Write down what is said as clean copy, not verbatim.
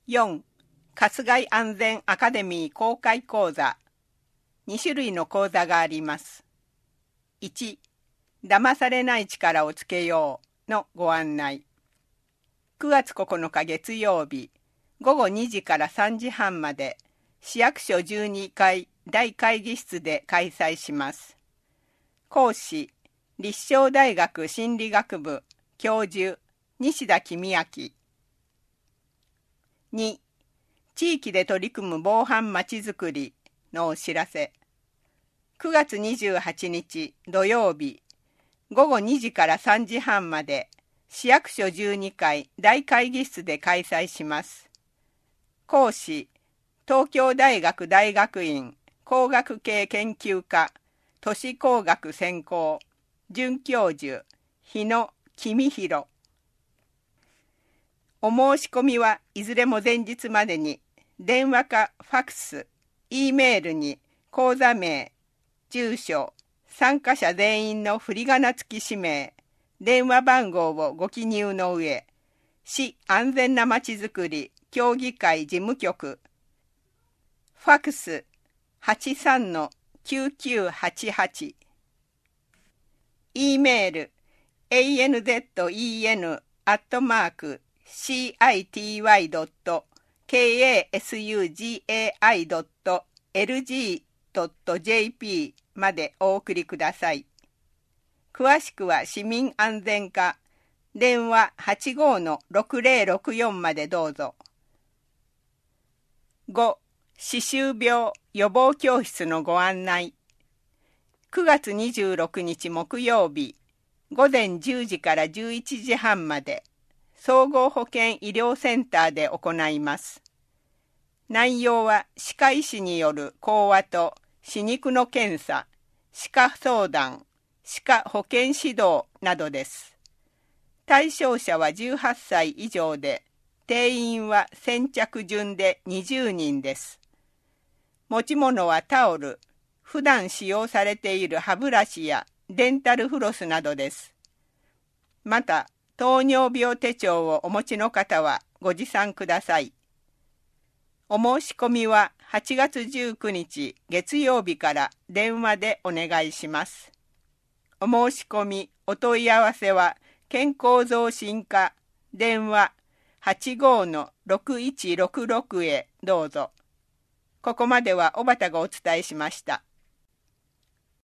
4. 渇害安全アカデミー公開講座。2種類の講座があります。1. 騙されない力をつけようのご案内。9月9日月曜日、午後2時から3時半まで、市役所12階大会議室で開催します。講師、立正大学心理学部教授、西田公明。2. 地域で取り組む防犯まちづくりのお知らせ。9月28日土曜日、午後2時から3時半まで、市役所12階大会議室で開催します。講師、東京大学大学院工学系研究科都市工学専攻准教授、日野公弘。お申し込みはいずれも前日までに、電話かファクス、Eメールに講座名、住所、参加者全員の振り仮名付き氏名、電話番号をご記入の上、市安全なまちづくり協議会事務局、ファクス 83-9988、Eメール anzen@city.kasugai.lg.jp までお送りください。詳しくは市民安全課電話 85-6064 までどうぞ。5. 歯周病予防教室のご案内。9月26日木曜日、午前10時から11時半まで、総合保健医療センターで行います。内容は歯科医師による講話と歯肉の検査、歯科相談、歯科保健指導などです。対象者は18歳以上で、定員は先着順で20人です。持ち物はタオル、普段使用されている歯ブラシやデンタルフロスなどです。また、糖尿病手帳をお持ちの方はご持参ください。お申し込みは8月19日月曜日から電話でお願いします。お申し込み、お問い合わせは健康増進課電話 85-6166 へどうぞ。ここまでは小畑がお伝えしました。